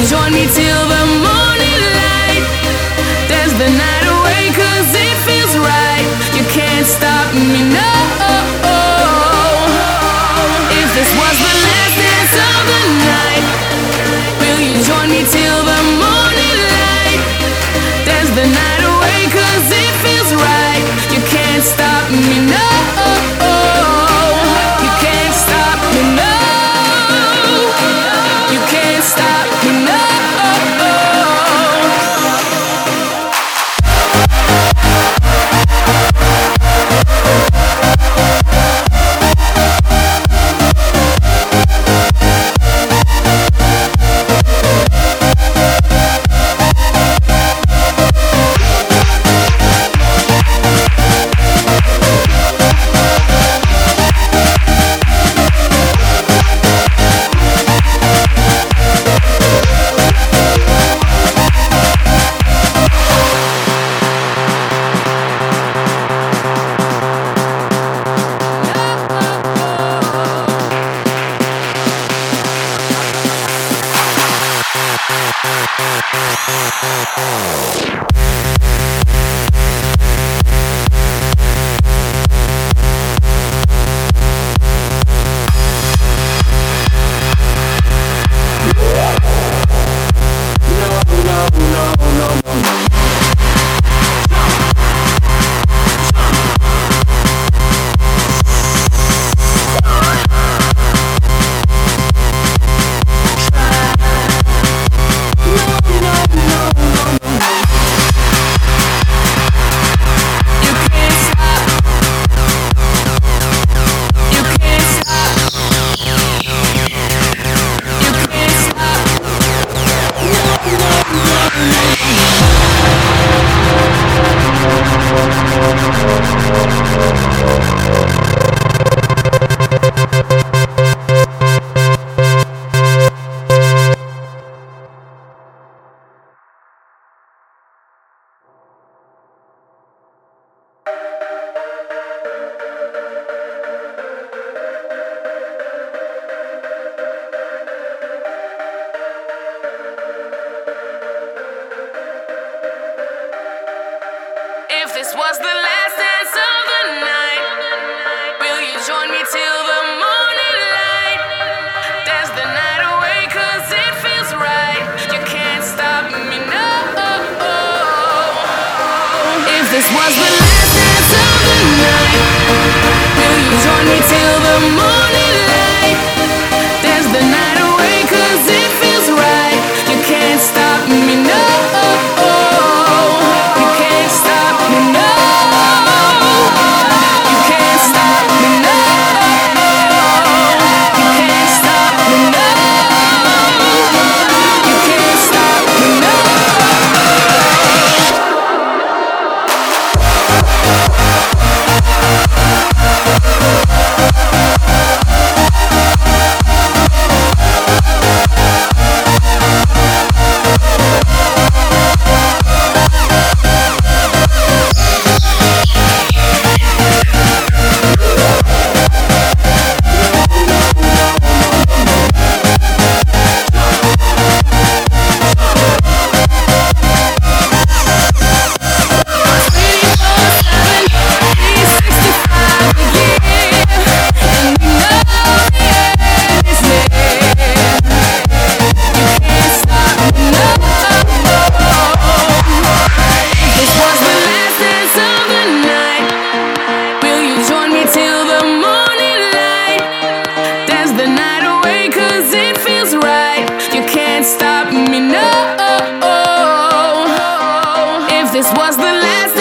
join me till the morning light? Dance the night away 'cause it feels right. You can't stop me, no. If this was the last dance of the night, will you join me till the morning light? Dance the night away 'cause it feels right. You can't stop me, no. You can't stop me, no. You can't stop me, no. If this was the last dance of the night, will you join me till the morning light? Dance the night away 'cause it feels right. You can't stop me, no. If this was the last dance of the night, will you join me till the morning light? Dance the night away 'cause it feels right. You can't stop me, no. You can't stop me, no. You can't stop me, no. You can't stop me, no. You can't stop me, no. This was the last